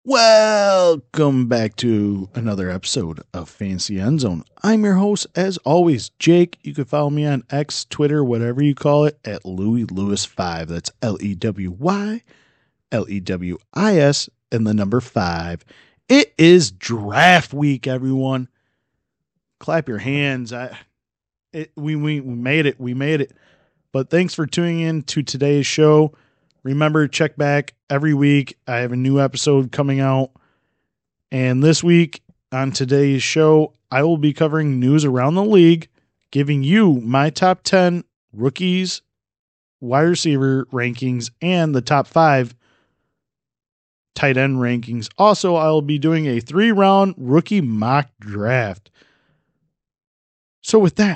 Welcome back to another episode of Fantasy End Zone. I'm your host, as always, Jake. You can follow me on X, Twitter, whatever you call it, at Louis Lewis 5. That's LEWYLEWIS and the number 5. It is draft week, everyone. Clap your hands. We made it. We made it. But thanks for tuning in to today's show. Remember, check back every week. I have a new episode coming out. And this week on today's show, I will be covering news around the league, giving you my top 10 rookies, wide receiver rankings, and the top 5 tight end rankings. Also, I'll be doing a 3-round rookie mock draft. So with that,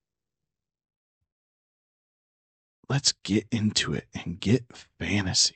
let's get into it and get fantasy.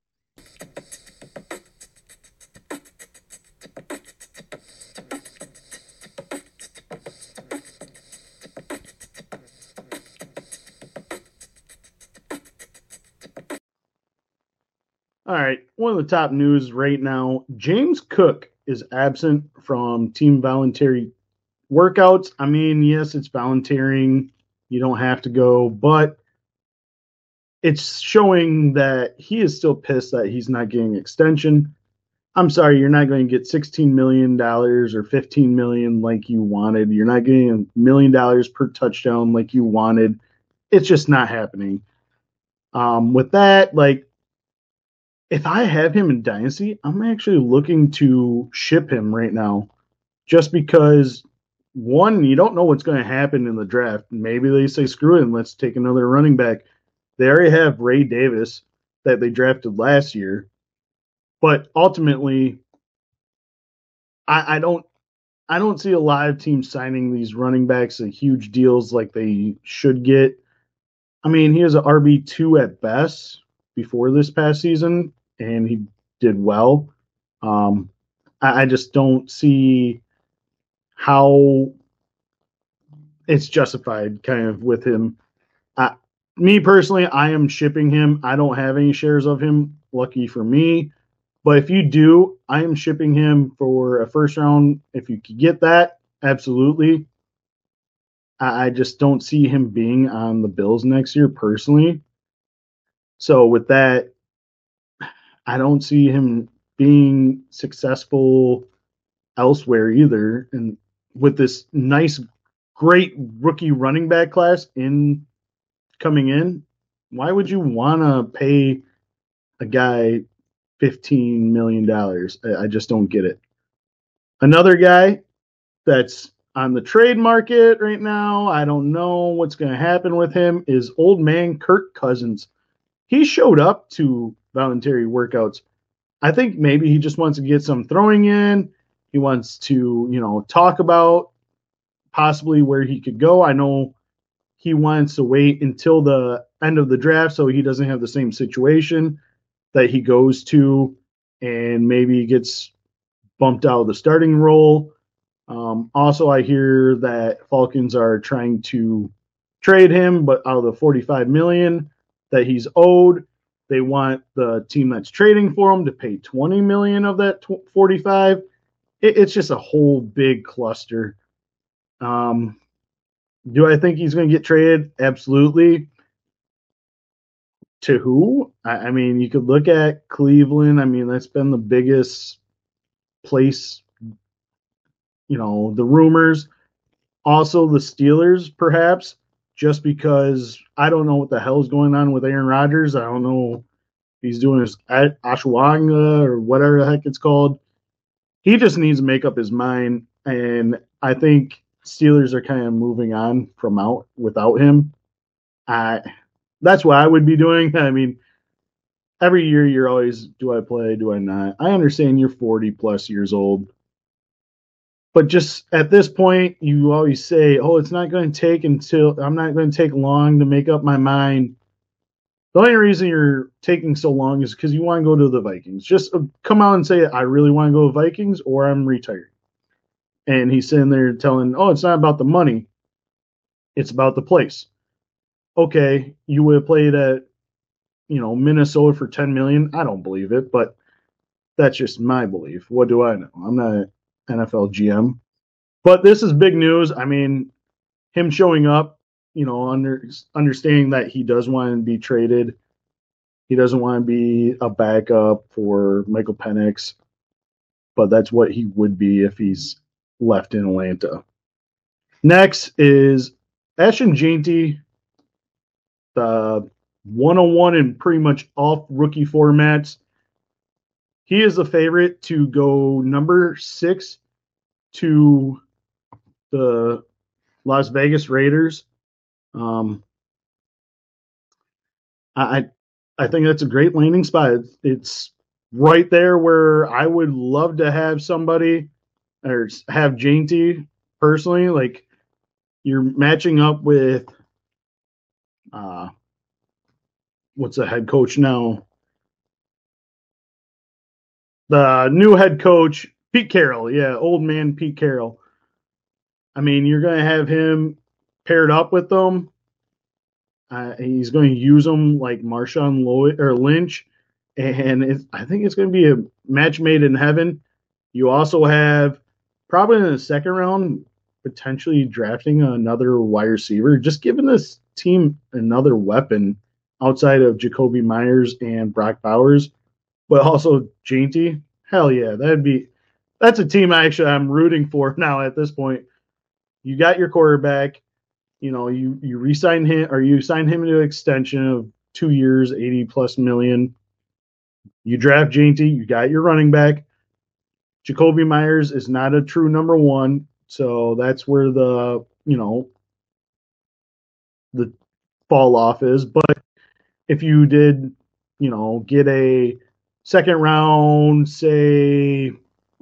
All right, one of the top news right now, James Cook is absent from team voluntary workouts. I mean, yes, it's volunteering. You don't have to go, but it's showing that he is still pissed that he's not getting extension. I'm sorry, you're not going to get $16 million or $15 million like you wanted. You're not getting $1 million per touchdown like you wanted. It's just not happening. With that, if I have him in Dynasty, I'm actually looking to ship him right now just because, one, you don't know what's going to happen in the draft. Maybe they say, screw it, and let's take another running back. They already have Ray Davis that they drafted last year. But ultimately, I don't see a lot of teams signing these running backs at huge deals like they should get. I mean, he was an RB2 at best before this past season, and he did well. I just don't see how it's justified kind of with him. Me personally, I am shipping him. I don't have any shares of him. Lucky for me. But if you do, I am shipping him for a first round. If you could get that, absolutely. I just don't see him being on the Bills next year personally. So with that, I don't see him being successful elsewhere either. And with this nice, great rookie running back class coming in, why would you want to pay a guy $15 million? I just don't get it. Another guy that's on the trade market right now, I don't know what's going to happen with him, is old man Kirk Cousins. He showed up to voluntary workouts. I think maybe he just wants to get some throwing in. He wants to, talk about possibly where he could go. I know he wants to wait until the end of the draft so he doesn't have the same situation that he goes to and maybe gets bumped out of the starting role. Also, I hear that Falcons are trying to trade him, but out of the $45 million that he's owed, they want the team that's trading for him to pay $20 million of that 45. It's just a whole big cluster. Do I think he's going to get traded? Absolutely. To who? I mean, you could look at Cleveland. I mean, that's been the biggest place, the rumors. Also, the Steelers, perhaps, just because I don't know what the hell is going on with Aaron Rodgers. I don't know if he's doing his ashwagandha or whatever the heck it's called. He just needs to make up his mind, and I think Steelers are kind of moving on from out without him. That's what I would be doing. I mean, every year you're always, do I play, do I not? I understand you're 40 plus years old. But just at this point, you always say, I'm not going to take long to make up my mind. The only reason you're taking so long is because you want to go to the Vikings. Just come out and say, I really want to go to the Vikings or I'm retired. And he's sitting there telling, it's not about the money. It's about the place. Okay, you would have played at, Minnesota for $10 million. I don't believe it, but That's just my belief. What do I know? I'm not an NFL GM. But this is big news. I mean, him showing up, understanding that he does want to be traded. He doesn't want to be a backup for Michael Penix, but that's what he would be if he's left in Atlanta. Next is Ashton Jeanty, the 101 in pretty much all rookie formats. He is the favorite to go number 6 to the Las Vegas Raiders. I I think that's a great landing spot. It's right there where I would love to have somebody or have Jainty personally. Like you're matching up with uh, what's the head coach now? The new head coach, Pete Carroll. Yeah, old man Pete Carroll. I mean, you're going to have him paired up with them. He's going to use them like Marshawn Lloyd or Lynch, and I think it's going to be a match made in heaven. You also have probably in the second round potentially drafting another wide receiver, just giving this team another weapon outside of Jacoby Myers and Brock Bowers, but also Jainty. Hell yeah, that's a team I'm rooting for now at this point. You got your quarterback. You re-sign him or you sign him into an extension of 2 years, 80 plus million. You draft Jainty, you got your running back. Jacoby Myers is not a true number one, so that's where the fall off is. But if you did, get a second round, say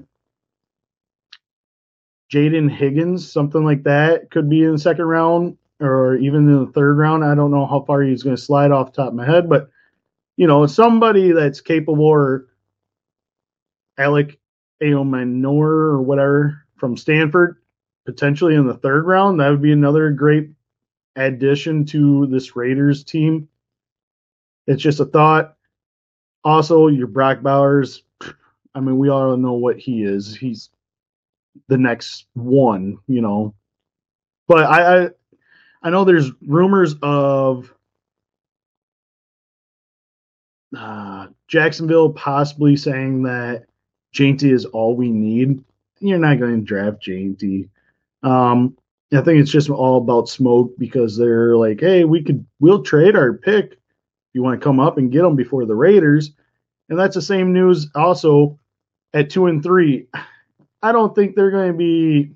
Jaden Higgins, something like that, could be in the second round or even in the third round. I don't know how far he's going to slide off the top of my head, but somebody that's capable, or Alec Aomanor or whatever from Stanford, potentially in the third round, that would be another great addition to this Raiders team. It's just a thought. Also, your Brock Bowers, I mean, we all know what he is. He's the next one. But I know there's rumors of Jacksonville possibly saying that Jainty is all we need. You're not going to draft Jainty. I think it's just all about smoke because they're like, hey, we'll trade our pick if you want to come up and get them before the Raiders. And that's the same news also at 2-3. I don't think they're going to be,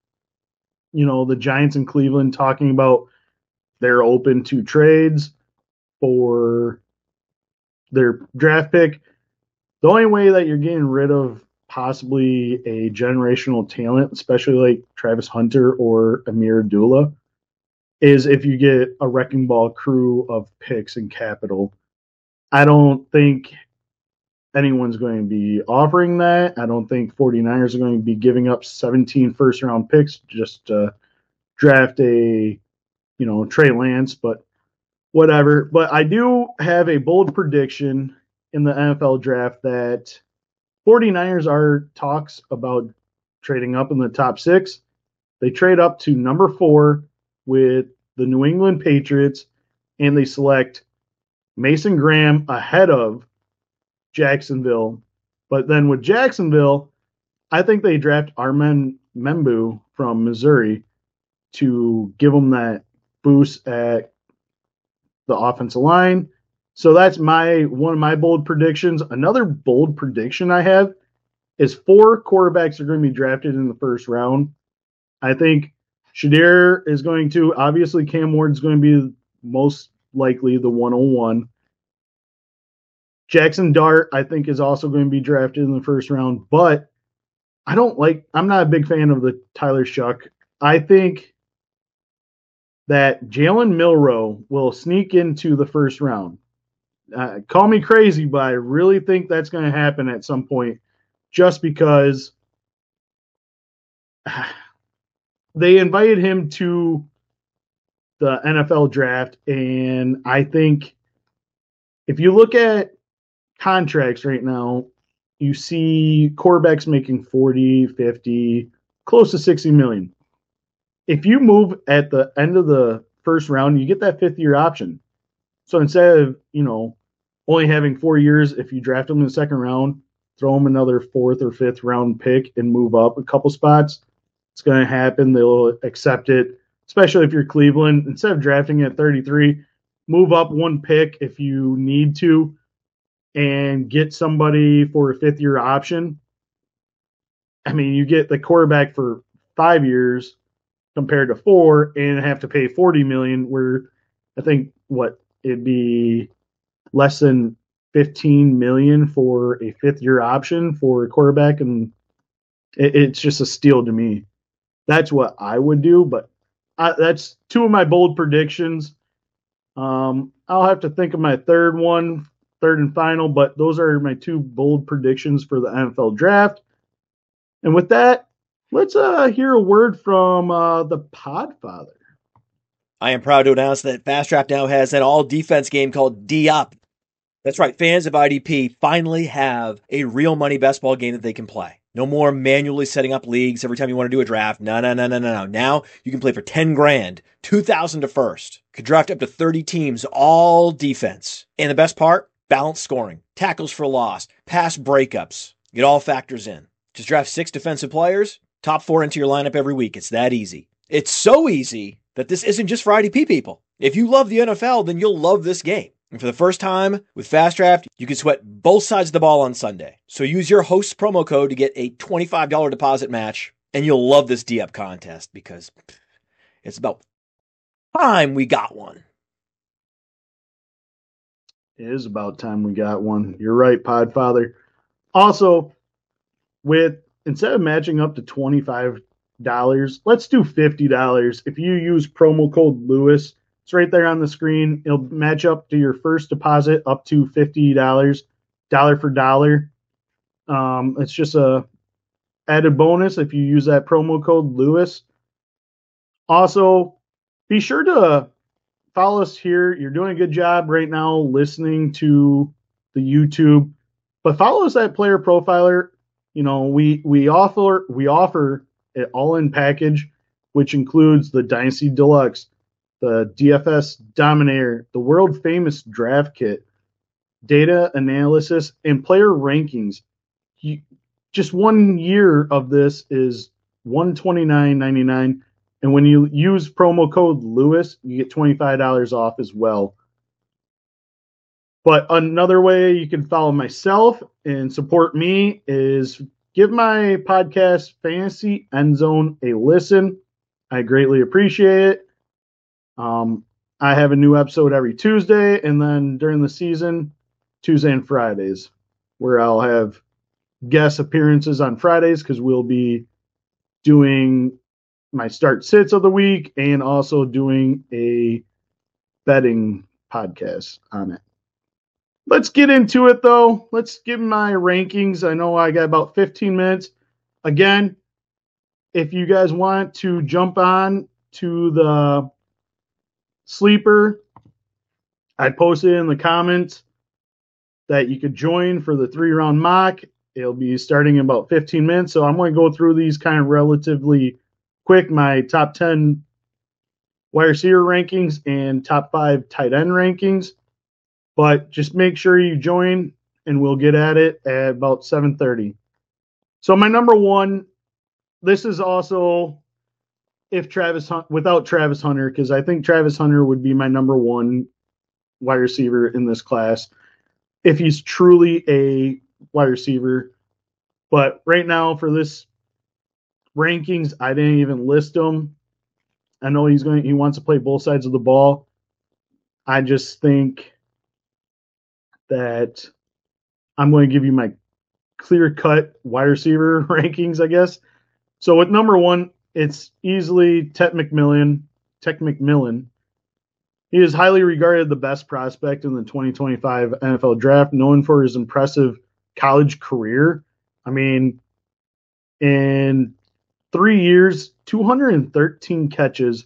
the Giants in Cleveland talking about they're open to trades for their draft pick. The only way that you're getting rid of possibly a generational talent, especially like Travis Hunter or Amir Abdullah, is if you get a wrecking ball crew of picks and capital. I don't think anyone's going to be offering that. I don't think 49ers are going to be giving up 17 first round picks just to draft a, Trey Lance, but whatever. But I do have a bold prediction in the NFL draft that 49ers are talks about trading up in the top 6. They trade up to number 4 with the New England Patriots, and they select Mason Graham ahead of Jacksonville. But then with Jacksonville, I think they draft Armen Membu from Missouri to give them that boost at the offensive line. So that's one of my bold predictions. Another bold prediction I have is 4 quarterbacks are going to be drafted in the first round. I think Shadir is going to, obviously Cam Ward is going to be most likely the 101. Jackson Dart, I think, is also going to be drafted in the first round, but I'm not a big fan of the Tyler Shuck. I think that Jalen Milroe will sneak into the first round. Call me crazy, but I really think that's going to happen at some point just because they invited him to the NFL draft. And I think if you look at contracts right now, you see quarterbacks making 40, 50, close to 60 million. If you move at the end of the first round, you get that 5th-year option. So instead of, only having 4 years, if you draft them in the second round, throw them another 4th or 5th round pick and move up a couple spots, it's going to happen. They'll accept it, especially if you're Cleveland. Instead of drafting at 33, move up one pick if you need to and get somebody for a 5th-year option. I mean, you get the quarterback for 5 years compared to 4 and have to pay $40 million, where I think it'd be less than $15 million for a 5th-year option for a quarterback, and it's just a steal to me. That's what I would do, but that's 2 of my bold predictions. I'll have to think of my third and final, but those are my 2 bold predictions for the NFL draft. And with that, let's hear a word from the Podfather. I am proud to announce that Fast Draft now has an all-defense game called D-Up. That's right, fans of IDP finally have a real money best ball game that they can play. No more manually setting up leagues every time you want to do a draft. No. Now you can play for $10,000, $2,000 to first. Could draft up to 30 teams, all defense. And the best part, balanced scoring, tackles for loss, pass breakups. It all factors in. Just draft 6 defensive players, top 4 into your lineup every week. It's that easy. It's so easy that this isn't just for IDP people. If you love the NFL, then you'll love this game. And for the first time with Fast Draft, you can sweat both sides of the ball on Sunday. So use your host's promo code to get a $25 deposit match, and you'll love this D-Up contest because it's about time we got one. It is about time we got one. You're right, Podfather. Also, instead of matching up to $25, let's do $50. If you use promo code Lewis, it's right there on the screen. It'll match up to your first deposit up to $50, dollar for dollar. It's just a added bonus if you use that promo code Lewis. Also, be sure to follow us here. You're doing a good job right now listening to the YouTube, but follow us at Player Profiler. We offer an all-in package, which includes the Dynasty Deluxe, the DFS Dominator, the world-famous draft kit, data analysis, and player rankings. Just 1 year of this is $129.99, and when you use promo code Lewis, you get $25 off as well. But another way you can follow myself and support me is give my podcast, Fantasy End Zone, a listen. I greatly appreciate it. I have a new episode every Tuesday, and then during the season, Tuesday and Fridays, where I'll have guest appearances on Fridays because we'll be doing my start sits of the week and also doing a betting podcast on it. Let's get into it, though. Let's give my rankings. I know I got about 15 minutes. Again, if you guys want to jump on to the Sleeper, I posted in the comments that you could join for the 3-round mock. It'll be starting in about 15 minutes. So I'm going to go through these kind of relatively quick, my top 10 wide receiver rankings and top 5 tight end rankings. But just make sure you join, and we'll get at it at about 7:30. So my number 1, this is also without Travis Hunter, because I think Travis Hunter would be my number 1 wide receiver in this class if he's truly a wide receiver. But right now for this rankings, I didn't even list him. I know he wants to play both sides of the ball. I just think that I'm going to give you my clear-cut wide receiver rankings, I guess. So with number 1, it's easily Ted McMillan. He is highly regarded the best prospect in the 2025 NFL draft, known for his impressive college career. I mean, in 3 years, 213 catches,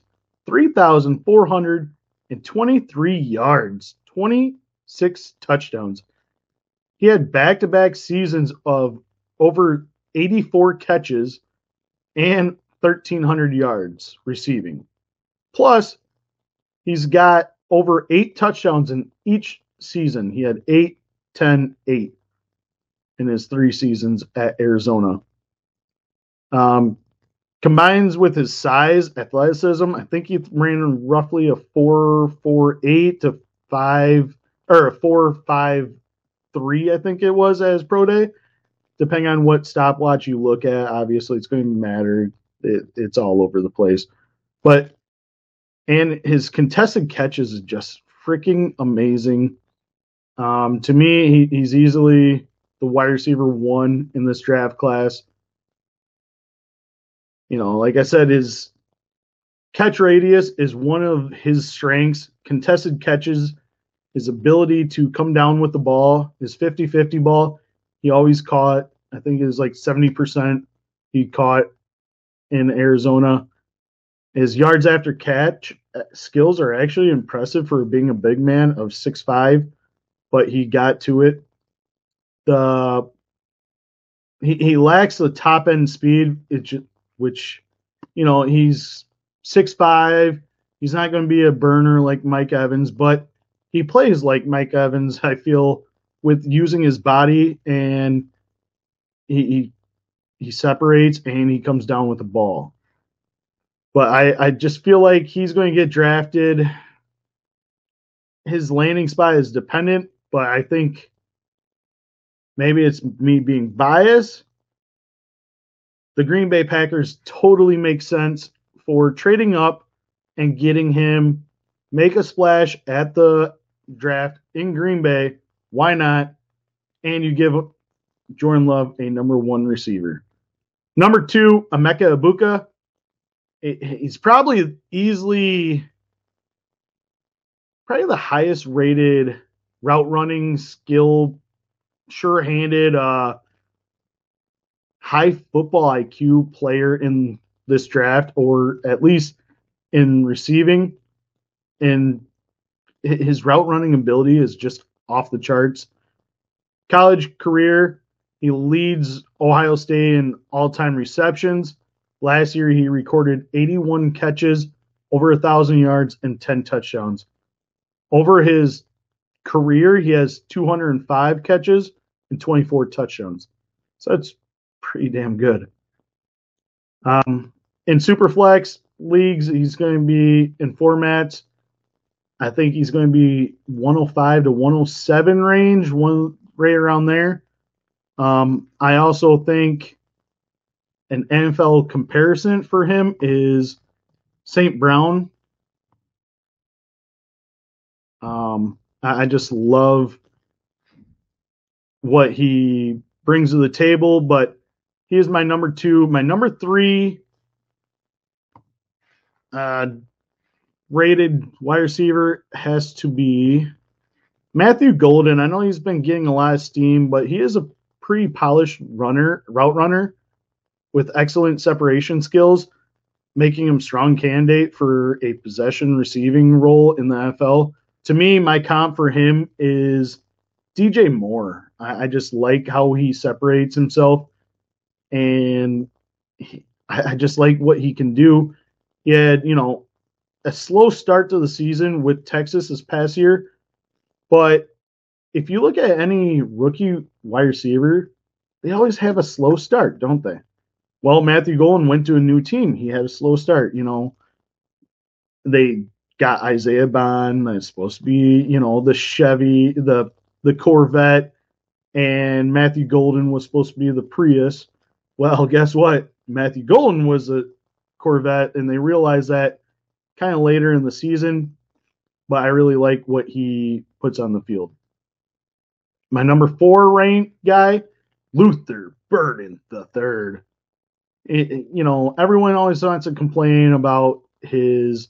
3,423 yards, 26 touchdowns. He had back-to-back seasons of over 84 catches and 1,300 yards receiving. Plus, he's got over 8 touchdowns in each season. He had 8, 10, 8 in his 3 seasons at Arizona. Combines with his size, athleticism, I think he ran roughly a 4.48 to 5 or a 4.53, I think it was as pro day. Depending on what stopwatch you look at, obviously it's going to matter. It's all over the place. And his contested catches is just freaking amazing. To me, he's easily the wide receiver 1 in this draft class. Like I said, his catch radius is one of his strengths. Contested catches, his ability to come down with the ball, his 50-50 ball, he always caught. I think it was like 70% he caught in Arizona. His yards after catch skills are actually impressive for being a big man of 6'5", but he got to it. He lacks the top end speed, which he's 6'5". He's not going to be a burner like Mike Evans, but he plays like Mike Evans, I feel, with using his body, and he separates and he comes down with the ball. But I just feel like he's going to get drafted. His landing spot is dependent, but I think maybe it's me being biased. The Green Bay Packers totally make sense for trading up and getting him, make a splash at the draft in Green Bay. Why not? And you give Jordan Love a number 1 receiver. Number 2, Emeka Egbuka. He's probably the highest rated route running skill, sure-handed, high football IQ player in this draft, or at least in receiving. And his route running ability is just off the charts. College career, he leads Ohio State in all-time receptions. Last year, he recorded 81 catches, over 1,000 yards, and 10 touchdowns. Over his career, he has 205 catches and 24 touchdowns. So that's pretty damn good. In Superflex leagues, he's going to be in formats. I think he's going to be 105 to 107 range, right around there. I also think an NFL comparison for him is St. Brown. I just love what he brings to the table, but he is my number 2. My number 3 rated wide receiver has to be Matthew Golden. I know he's been getting a lot of steam, but he is a pretty polished route runner with excellent separation skills, making him strong candidate for a possession receiving role in the NFL. To me, my comp for him is DJ Moore. I just like how he separates himself, and I just like what he can do. He had, a slow start to the season with Texas this past year, but if you look at any rookie wide receiver, they always have a slow start, don't they? Well, Matthew Golden went to a new team. He had a slow start. They got Isaiah Bond. That's supposed to be, the Chevy, the Corvette, and Matthew Golden was supposed to be the Prius. Well, guess what? Matthew Golden was a Corvette, and they realized that kind of later in the season, but I really like what he puts on the field. My number 4 ranked guy, Luther Burden III. Everyone always wants to complain about his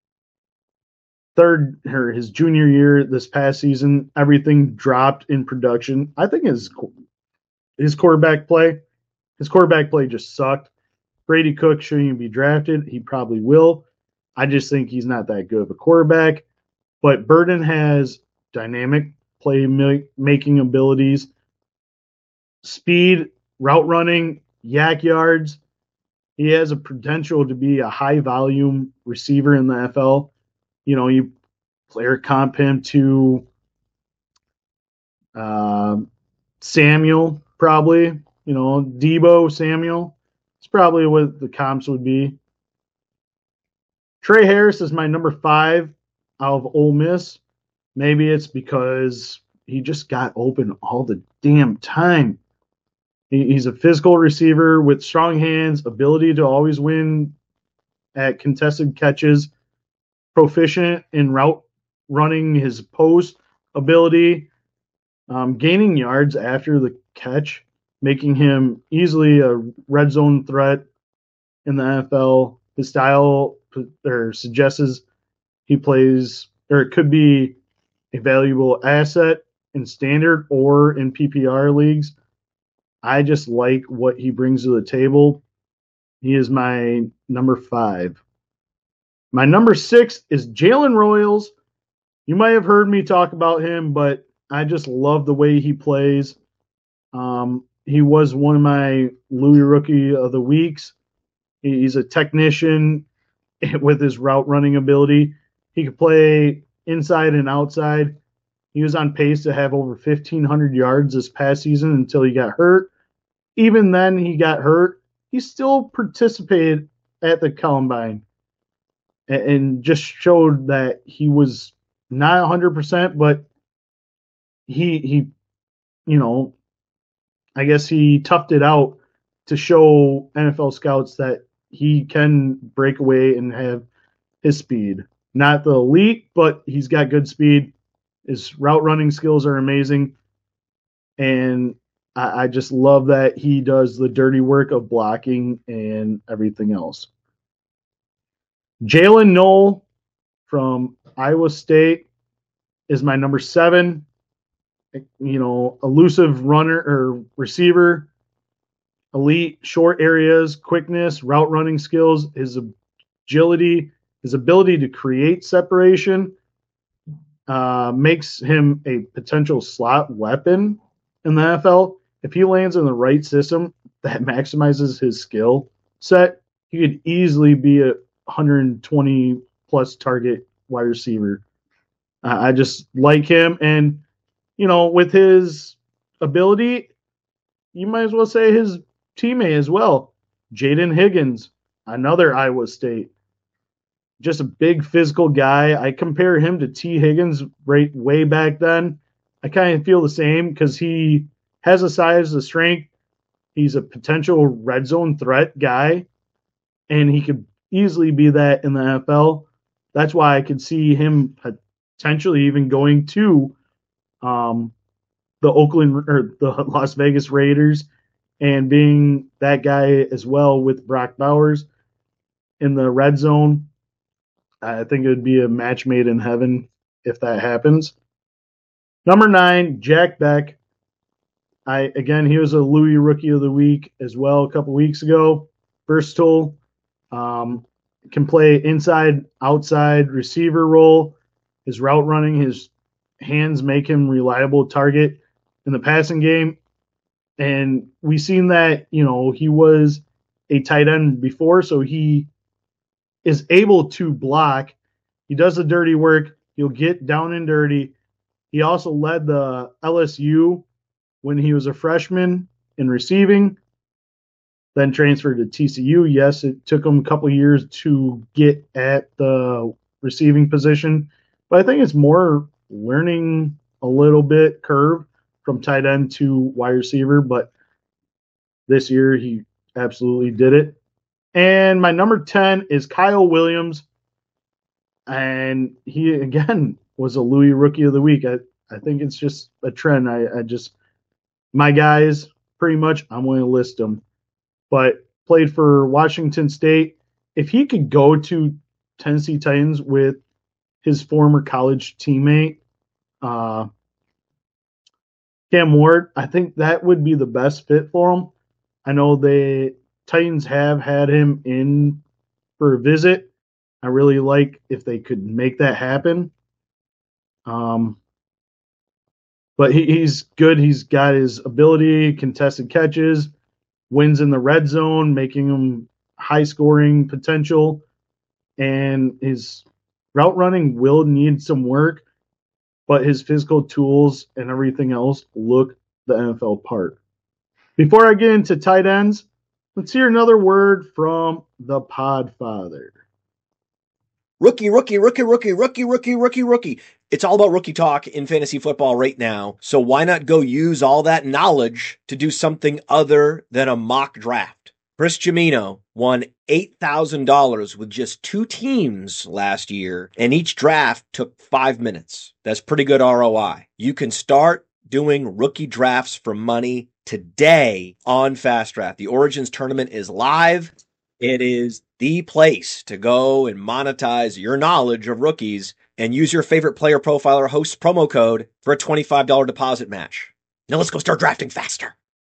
his junior year this past season. Everything dropped in production. I think his quarterback play just sucked. Brady Cook shouldn't be drafted. He probably will. I just think he's not that good of a quarterback. But Burden has dynamic making abilities, speed, route running, yak yards. He has a potential to be a high volume receiver in the NFL. You player comp him to Samuel, probably. Debo Samuel. It's probably what the comps would be. Trey Harris is my number 5 out of Ole Miss. Maybe it's because he just got open all the damn time. He's a physical receiver with strong hands, ability to always win at contested catches, proficient in route running, his post ability, gaining yards after the catch, making him easily a red zone threat in the NFL. His style suggests he plays, or it could be a valuable asset in standard or in PPR leagues. I just like what he brings to the table. He is my number 5. My number 6 is Jalen Royals. You might have heard me talk about him, but I just love the way he plays. He was one of my Louis Rookie of the Weeks. He's a technician with his route running ability. He could play inside and outside. He was on pace to have over 1,500 yards this past season until he got hurt. Even then, he got hurt. He still participated at the Combine and just showed that he was not 100%, but he I guess he toughed it out to show NFL scouts that he can break away and have his speed. Not the elite, but he's got good speed. His route running skills are amazing. And I just love that he does the dirty work of blocking and everything else. Jalen Noel from Iowa State is my number 7. Elusive runner or receiver, elite short areas, quickness, route running skills, his agility, his ability to create separation makes him a potential slot weapon in the NFL. If he lands in the right system that maximizes his skill set, he could easily be a 120 plus target wide receiver. I just like him. And, with his ability, you might as well say his teammate as well, Jaden Higgins, another Iowa State. Just a big physical guy. I compare him to T. Higgins right way back then. I kind of feel the same because he has the size, the strength. He's a potential red zone threat guy, and he could easily be that in the NFL. That's why I could see him potentially even going to the Oakland or the Las Vegas Raiders and being that guy as well with Brock Bowers in the red zone. I think it would be a match made in heaven if that happens. Number 9, Jack Beck. He was a Louis Rookie of the Week as well a couple weeks ago. Versatile, can play inside, outside receiver role. His route running, his hands make him reliable target in the passing game. And we've seen that, he was a tight end before, so he is able to block. He does the dirty work. He'll get down and dirty. He also led the LSU when he was a freshman in receiving, then transferred to TCU. Yes, it took him a couple years to get at the receiving position, but I think it's more learning a little bit curve from tight end to wide receiver, but this year he absolutely did it. And my number 10 is Kyle Williams, and he, again, was a Louis Rookie of the Week. I think it's just a trend. My guys, pretty much, I'm going to list them. But played for Washington State. If he could go to Tennessee Titans with his former college teammate, Cam Ward, I think that would be the best fit for him. I know the Titans have had him in for a visit. I really like if they could make that happen. But he's good. He's got his ability, contested catches, wins in the red zone, making him high scoring potential. And his route running will need some work, but his physical tools and everything else look the NFL part. Before I get into tight ends, let's hear another word from the Podfather. Rookie. It's all about rookie talk in fantasy football right now. So why not go use all that knowledge to do something other than a mock draft? Chris Cimino won $8,000 with just 2 teams last year, and each draft took 5 minutes. That's pretty good ROI. You can start doing rookie drafts for money today on Fast Draft. The Origins tournament is live. It is the place to go and monetize your knowledge of rookies and use your favorite player profiler host promo code for a $25 deposit match. Now let's go start drafting faster.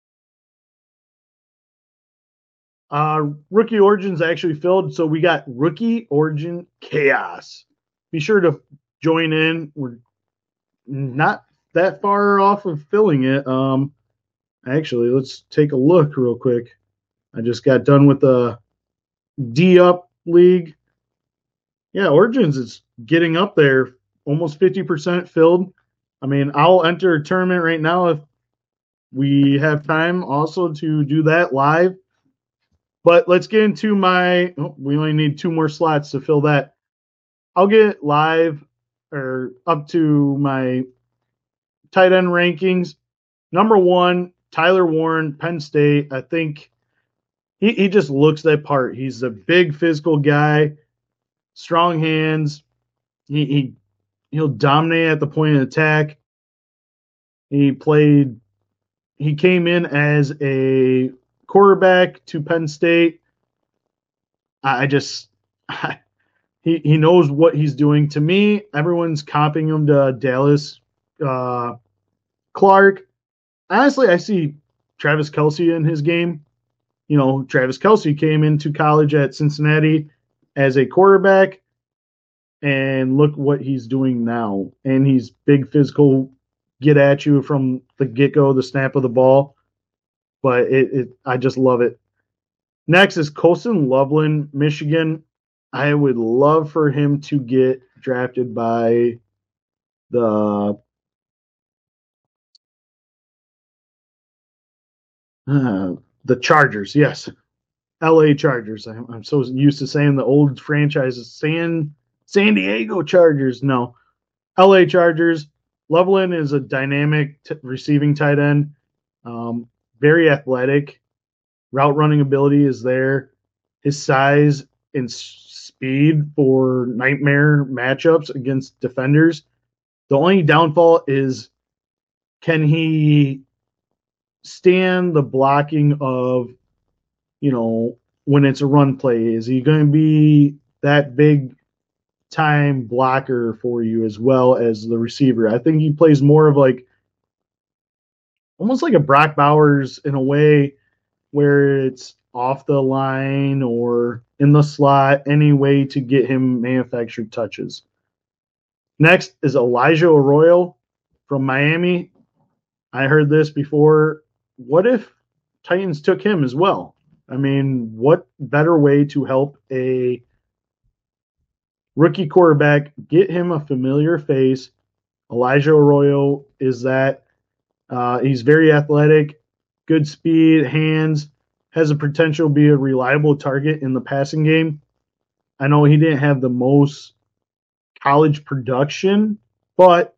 Rookie Origins actually filled, so we got Rookie Origin Chaos. Be sure to join in. We're not that far off of filling it. Actually, let's take a look real quick. I just got done with the D-Up League. Yeah, Origins is getting up there, almost 50% filled. I mean, I'll enter a tournament right now if we have time also to do that live. But let's get into we only need 2 more slots to fill that. I'll get live or up to my tight end rankings. Number 1, Tyler Warren, Penn State. I think he just looks that part. He's a big physical guy, strong hands. He'll dominate at the point of attack. He came in as a quarterback to Penn State. He knows what he's doing. To me, everyone's comping him to Dallas Clark. Honestly, I see Travis Kelce in his game. You know, Travis Kelce came into college at Cincinnati as a quarterback, and look what he's doing now. And he's big, physical, get at you from the get-go, the snap of the ball. But I just love it. Next is Colston Loveland, Michigan. I would love for him to get drafted by the Chargers. Yes, L.A. Chargers. I'm so used to saying the old franchises. San Diego Chargers. No, L.A. Chargers. Loveland is a dynamic receiving tight end. Very athletic. Route running ability is there. His size and speed for nightmare matchups against defenders. The only downfall is, can he stand the blocking of, when it's a run play? Is he going to be that big time blocker for you as well as the receiver? I think he plays more of almost like a Brock Bowers in a way, where it's off the line or in the slot, any way to get him manufactured touches. Next is Elijah Arroyo from Miami. I heard this before. What if Titans took him as well? I mean, what better way to help a rookie quarterback get him a familiar face? Elijah Arroyo is that. He's very athletic, good speed, hands, has a potential to be a reliable target in the passing game. I know he didn't have the most college production, but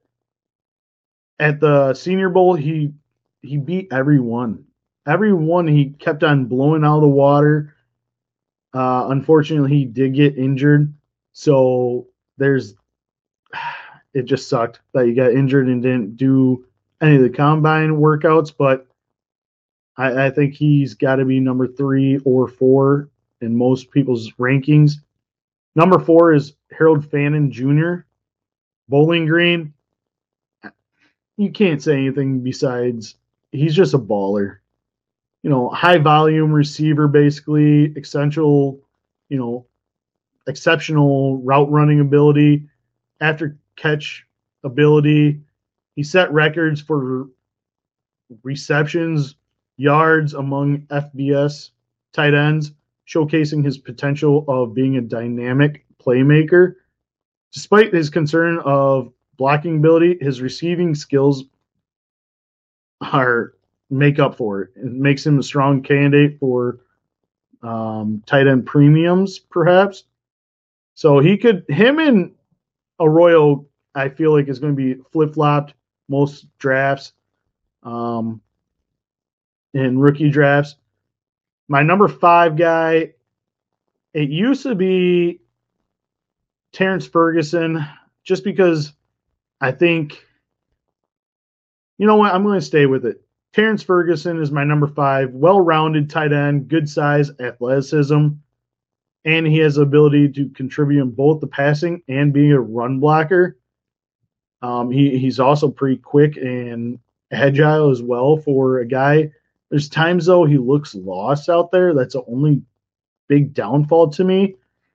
at the Senior Bowl, he beat everyone. Everyone he kept on blowing out of the water. Unfortunately, he did get injured, so it just sucked that he got injured and didn't do any of the combine workouts, but I think he's got to be number 3 or 4 in most people's rankings. Number 4 is Harold Fannin Jr., Bowling Green. You can't say anything besides he's just a baller. High volume receiver, basically, exceptional route running ability, after catch ability. He set records for receptions, yards among FBS tight ends, showcasing his potential of being a dynamic playmaker. Despite his concern of blocking ability, his receiving skills are make up for it. It makes him a strong candidate for tight end premiums, perhaps. So him and Arroyo, I feel like is going to be flip flopped most drafts, in rookie drafts. My number 5 guy, it used to be Terrence Ferguson, just because I think, you know what, I'm going to stay with it. Terrence Ferguson is my number 5, well-rounded tight end, good size, athleticism, and he has the ability to contribute in both the passing and being a run blocker. He's also pretty quick and agile as well for a guy. There's times, though, he looks lost out there. That's the only big downfall to me.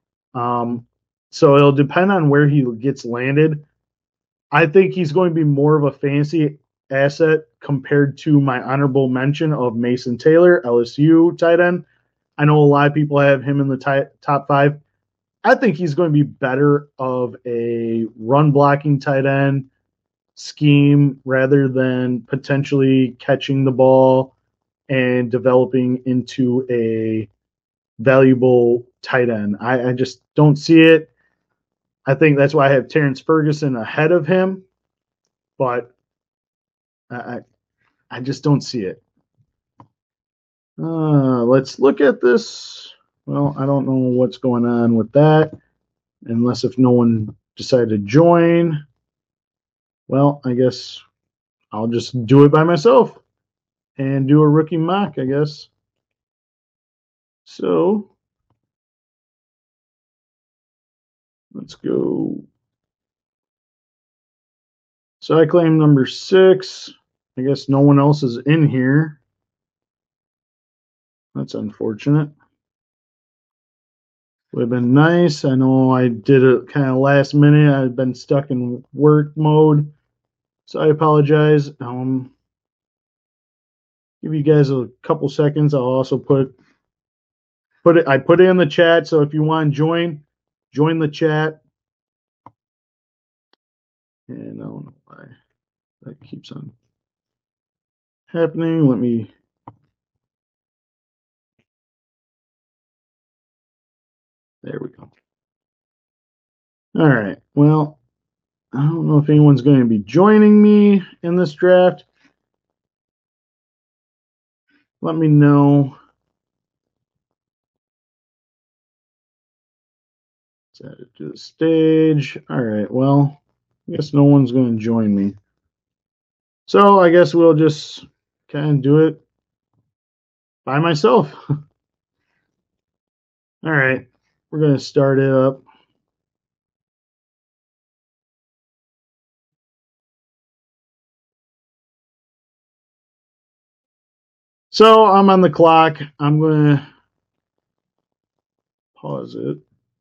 So it'll depend on where he gets landed. I think he's going to be more of a fantasy asset compared to my honorable mention of Mason Taylor, LSU tight end. I know a lot of people have him in the top 5. I think he's going to be better of a run blocking tight end scheme rather than potentially catching the ball and developing into a valuable tight end. I just don't see it. I think that's why I have Terrence Ferguson ahead of him, but I just don't see it. Let's look at this. Well, I don't know what's going on with that, unless if no one decided to join. Well, I guess I'll just do it by myself and do a rookie mock, I guess. So let's go. So I claim number 6. I guess no one else is in here. That's unfortunate. Would have been nice. I know I did it kind of last minute. I've been stuck in work mode, so I apologize. Give you guys a couple seconds. I'll also put it. I put it in the chat, so if you want to join the chat. And I don't know why that keeps on happening. There we go. All right. Well, I don't know if anyone's going to be joining me in this draft. Let me know. Let's add it to the stage. All right. Well, I guess no one's going to join me. So I guess we'll just kind of do it by myself. All right. We're going to start it up. So I'm on the clock. I'm going to pause it.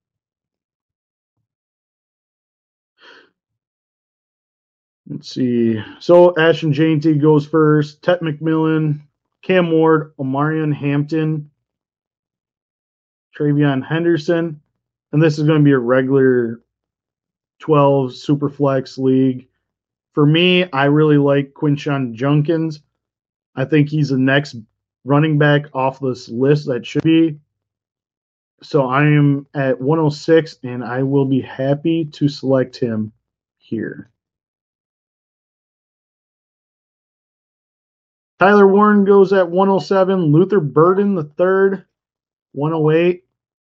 Let's see. So Ashton Jainty goes first. Tet McMillan, Cam Ward, Omarion Hampton, Travion Henderson. And this is going to be a regular 12 Superflex league. For me, I really like Quinshon Judkins. I think he's the next running back off this list that should be. So I am at 106, and I will be happy to select him here. Tyler Warren goes at 107. Luther Burden, the third, 108.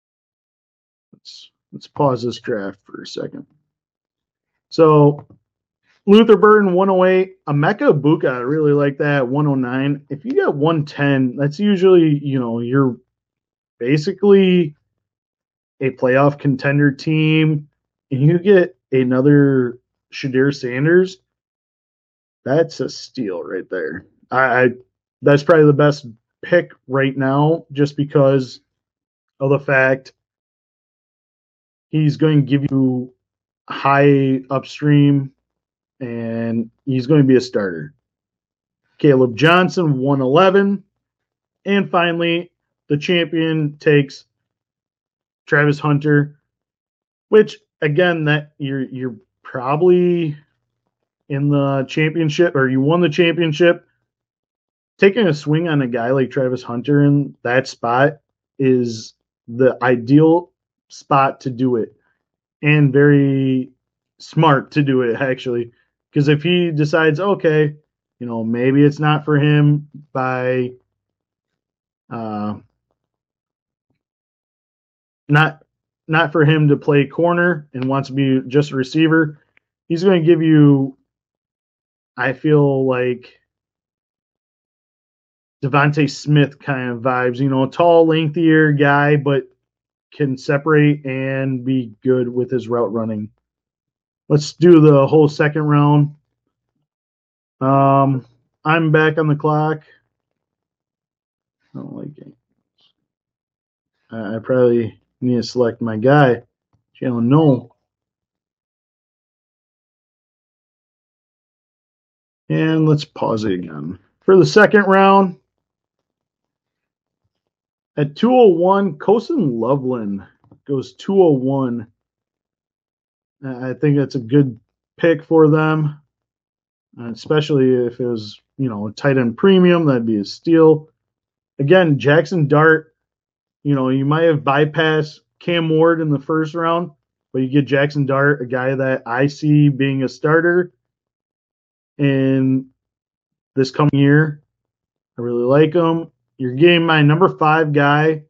Let's pause this draft for a second. So Luther Burden, 108. Emeka Egbuka, I really like that, 109. If you get 110, that's usually, you're basically a playoff contender team, and you get another Shadir Sanders, that's a steal right there. That's probably the best pick right now, just because of the fact he's going to give you high upstream and he's going to be a starter. Caleb Johnson, 111. And finally, the champion takes Travis Hunter, which again, that you're probably in the championship, or you won the championship. Taking a swing on a guy like Travis Hunter in that spot is the ideal spot to do it, and very smart to do it, actually. Because if he decides, okay, maybe it's not for him by not for him to play corner and wants to be just a receiver, he's going to give you, I feel like, Devontae Smith kind of vibes. A tall, lengthier guy, but can separate and be good with his route running. Let's do the whole second round. I'm back on the clock. I don't like it. I probably need to select my guy, Jalen Noel. And let's pause it again. For the second round, at 201, Kosen Loveland goes 201. I think that's a good pick for them, especially if it was, a tight end premium. That'd be a steal. Again, Jackson Dart, you might have bypassed Cam Ward in the first round, but you get Jackson Dart, a guy that I see being a starter in this coming year. I really like him. You're getting my number 5 guy,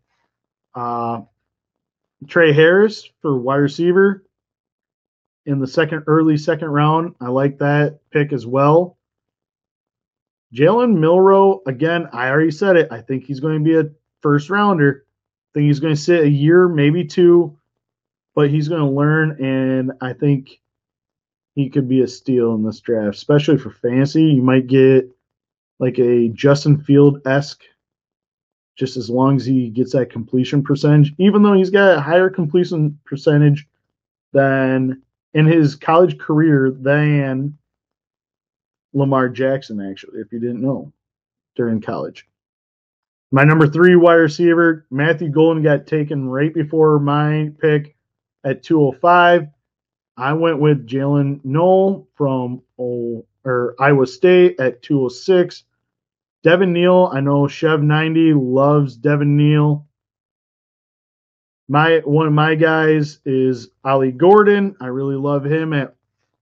Trey Harris, for wide receiver in the early second round. I like that pick as well. Jalen Milroe, again, I already said it. I think he's going to be a first rounder. I think he's going to sit a year, maybe 2, but he's going to learn, and I think he could be a steal in this draft, especially for fantasy. You might get like a Justin Field-esque, just as long as he gets that completion percentage, even though he's got a higher completion percentage than in his college career than Lamar Jackson, actually, if you didn't know, during college. My number 3 wide receiver, Matthew Golden, got taken right before my pick at 205. I went with Jalen Noel from Iowa State at 206. Devin Neal, I know Chev90 loves Devin Neal. One of my guys is Ollie Gordon. I really love him at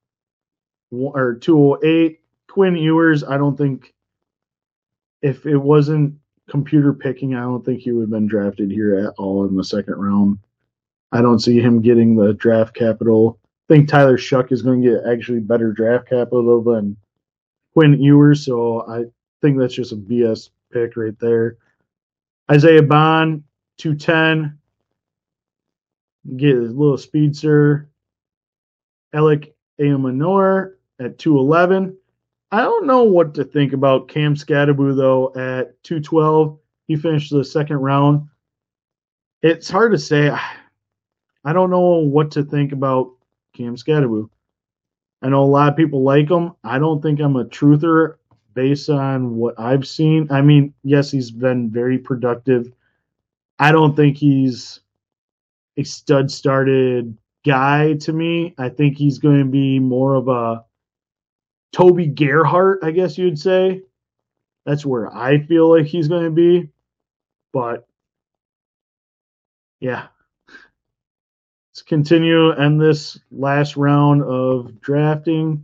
208. Quinn Ewers, I don't think, if it wasn't computer picking, I don't think he would have been drafted here at all in the second round. I don't see him getting the draft capital. I think Tyler Shuck is going to get actually better draft capital than Quinn Ewers, so I think that's just a BS pick right there. Isaiah Bond, 210. Get a little speedster. Alec Ayomanor at 211. I don't know what to think about Cam Skattebo, though, at 212. He finished the second round. It's hard to say. I don't know what to think about Cam Skattebo. I know a lot of people like him. I don't think I'm a truther based on what I've seen. I mean, yes, he's been very productive. I don't think he's a stud-started guy to me. I think he's going to be more of a Toby Gerhart, I guess you'd say. That's where I feel like he's going to be. But, yeah. Let's continue in this last round of drafting.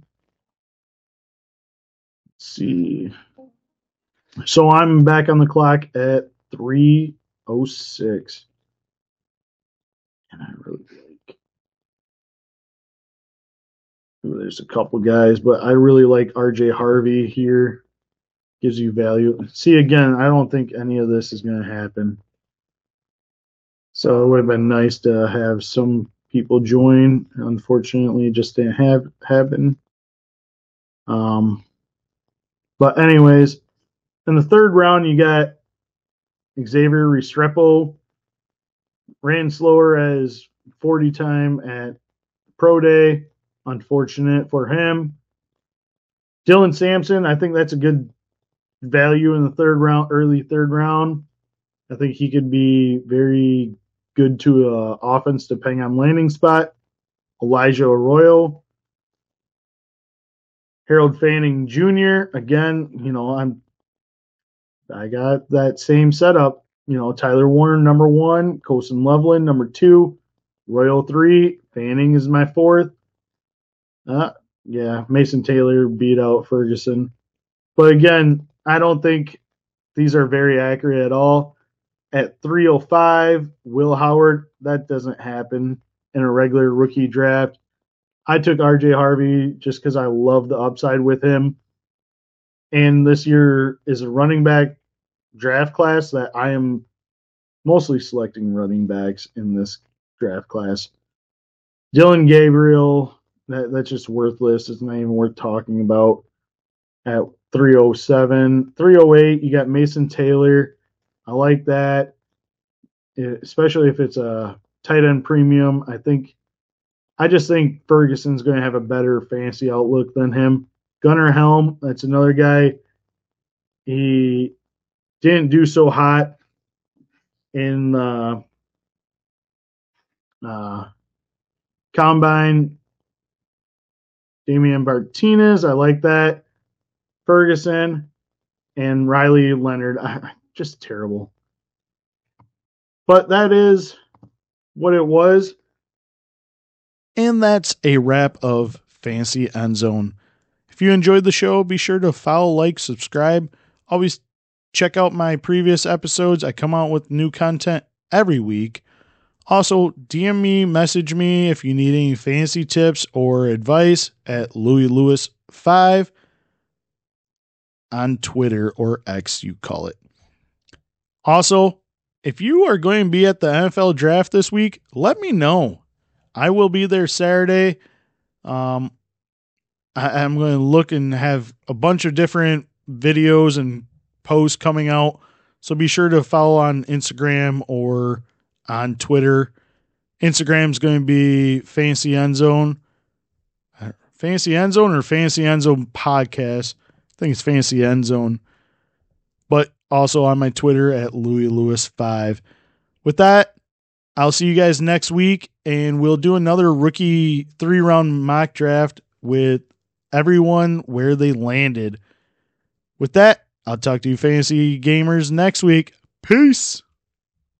Let's see. So I'm back on the clock at 3:06. And I really like. There's a couple guys, but I really like RJ Harvey here. Gives you value. See, again, I don't think any of this is going to happen. So it would have been nice to have some people join. Unfortunately, it just didn't happen. But anyways, in the third round, you got Xavier Restrepo. Ran slower as 40 time at Pro Day. Unfortunate for him. Dylan Sampson, I think that's a good value in the third round, early third round. I think he could be very good to offense depending on landing spot. Elijah Arroyo, Harold Fanning Jr. Again, I got that same setup. Tyler Warner number 1, Colson Loveland number 2, Royal 3, Fanning is my 4th. Yeah, Mason Taylor beat out Ferguson. But again, I don't think these are very accurate at all. At 305, Will Howard, that doesn't happen in a regular rookie draft. I took RJ Harvey just because I love the upside with him. And this year is a running back draft class that I am mostly selecting running backs in this draft class. Dylan Gabriel, that's just worthless. It's not even worth talking about. At 307, 308, you got Mason Taylor. I like that, especially if it's a tight end premium. I just think Ferguson's going to have a better fantasy outlook than him. Gunnar Helm, that's another guy. He didn't do so hot in the combine. Damian Martinez, I like that. Ferguson and Riley Leonard, just terrible. But that is what it was. And that's a wrap of Fantasy End Zone. If you enjoyed the show, be sure to follow, like, subscribe. Always check out my previous episodes. I come out with new content every week. Also, DM me, message me if you need any fantasy tips or advice at Louis Lewis 5 on Twitter, or X, you call it. Also, if you are going to be at the NFL draft this week, let me know. I will be there Saturday. I'm going to look and have a bunch of different videos and posts coming out. So be sure to follow on Instagram or on Twitter. Instagram's going to be Fantasy End Zone. Fantasy End Zone or Fantasy End Zone Podcast. I think it's Fantasy End Zone. But also on my Twitter at Louis Lewis 5. With that, I'll see you guys next week, and we'll do another rookie 3-round mock draft with everyone where they landed. With that, I'll talk to you fantasy gamers next week. Peace.